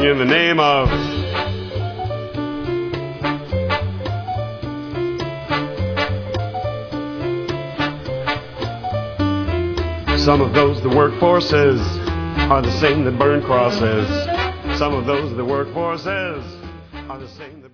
in the name of. Some of those that work forces are the same that burn crosses. Some of those that work forces are the same that